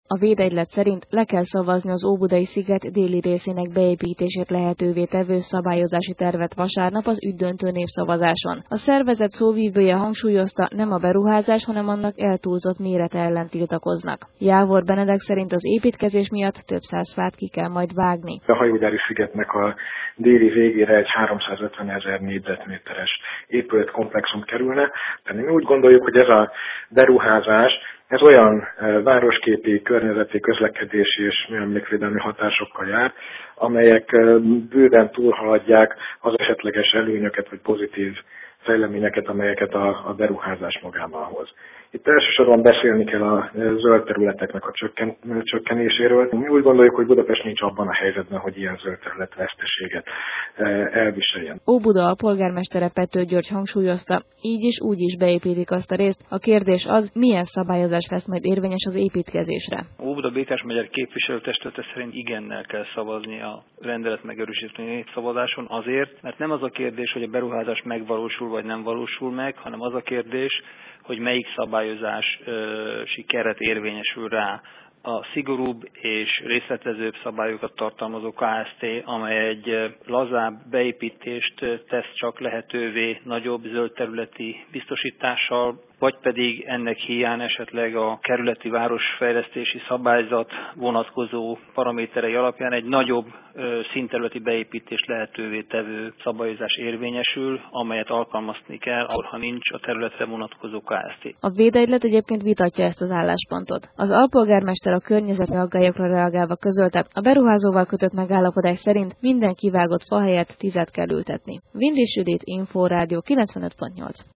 A védegylet szerint le kell szavazni az Óbudai sziget déli részének beépítését lehetővé tevő szabályozási tervet vasárnap az ügydöntő népszavazáson. A szervezet szóvivője hangsúlyozta, nem a beruházás, hanem annak eltúlzott mérete ellen tiltakoznak. Jávor Benedek szerint az építkezés miatt több száz fát ki kell majd vágni. A hajógyári szigetnek a déli végére egy 350 000 négyzetméteres épületkomplexum kerülne. Tehát mi úgy gondoljuk, hogy ez a beruházás, ez olyan városképi, környezeti, közlekedési és műemlékvédelmi hatásokkal jár, amelyek bőven túlhaladják az esetleges előnyöket vagy pozitív fejleményeket, amelyeket a beruházás magában hoz. Itt elsősorban beszélni kell a zöld területeknek a csökkenéséről. Mi úgy gondoljuk, hogy Budapest nincs abban a helyzetben, hogy ilyen zöld terület veszteséget elviseljen. Óbuda alpolgármestere Pető György hangsúlyozta, így is úgy is beépítik azt a részt. A kérdés az, milyen szabályozás lesz majd érvényes az építkezésre. Óbuda Békás megyer képviselőtestülete szerint igennel kell szavazni a rendelet megerősítő népszavazáson azért, mert nem az a kérdés, hogy a beruházás megvalósul vagy nem valósul meg, hanem az a kérdés, hogy melyik szabályozási keret érvényesül rá. A szigorúbb és részletezőbb szabályokat tartalmazó KST, amely egy lazább beépítést tesz csak lehetővé nagyobb zöld területi biztosítással, vagy pedig ennek hiány esetleg a kerületi városfejlesztési szabályzat vonatkozó paraméterei alapján egy nagyobb színterületi beépítést lehetővé tevő szabályozás érvényesül, amelyet alkalmazni kell, ha nincs a területre vonatkozó KST. A védegylet egyébként vitatja ezt az álláspontot. Az alpolgármester a környezeti aggályokra reagálva közölte, a beruházóval kötött megállapodás szerint minden kivágott fa helyett 10 kell ültetni. Vindis Judit, Inforádió 95.8.